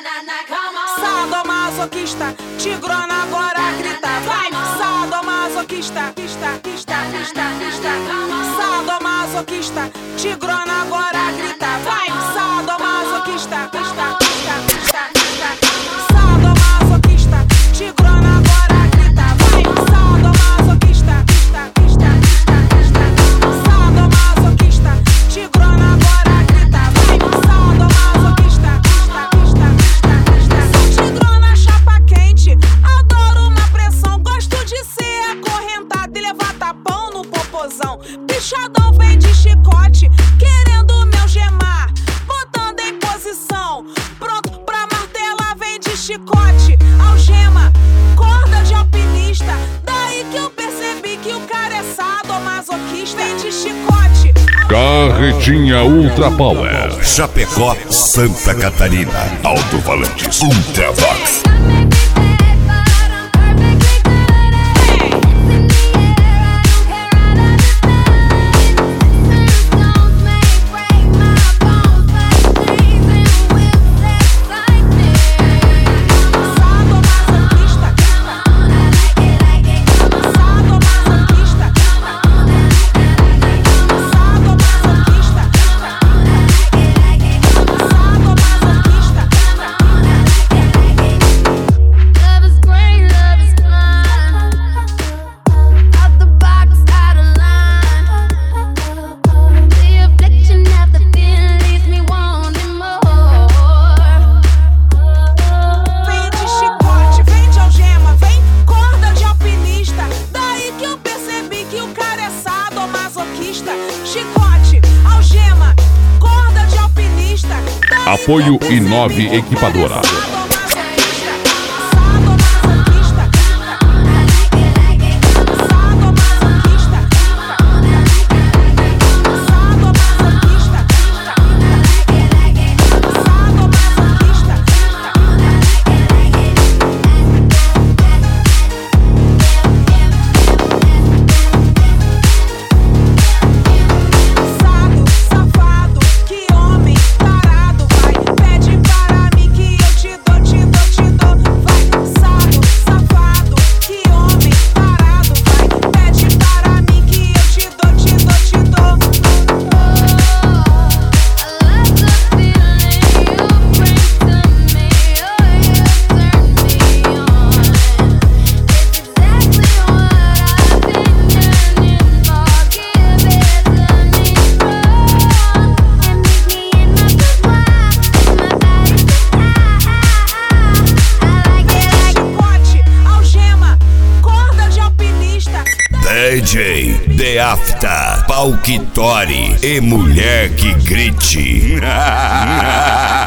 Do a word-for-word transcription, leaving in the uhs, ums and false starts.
Sadomasoquista, tigrona agora grita. Vai, sadomasoquista, quista, quista, quista, quista. Sadomasoquista, tigrona agora grita. Vai, sadomasoquista, quista, quista, quista, quista. Sadomasoquista, tigrona agora grita. Vai, sadomasoquista, quista, quista, quista, quista. Sadomasoquista, tigrona agora grita. Vai, sadomasoquista, quista, quista, quista, quista. Sou tigrona chapa quente, adoro uma pressão. Gosto de ser acorrentada e levar tapão no popozão. Bichadão vem de chicote, querendo me algemar, botando em posição, pronto pra martelar. Vem de chicote, algema, corda de alpinista. Daí que eu percebi que o cara é sadomasoquista. Vem de chicote. Carretinha Ultra Power. Chapecó, Santa Catarina. Alto Valantes, Ultravox. Chicote, algema, corda de alpinista. Apoio Inove Equipadora. D J The Afta, Pauquitori e Mulher que Grite.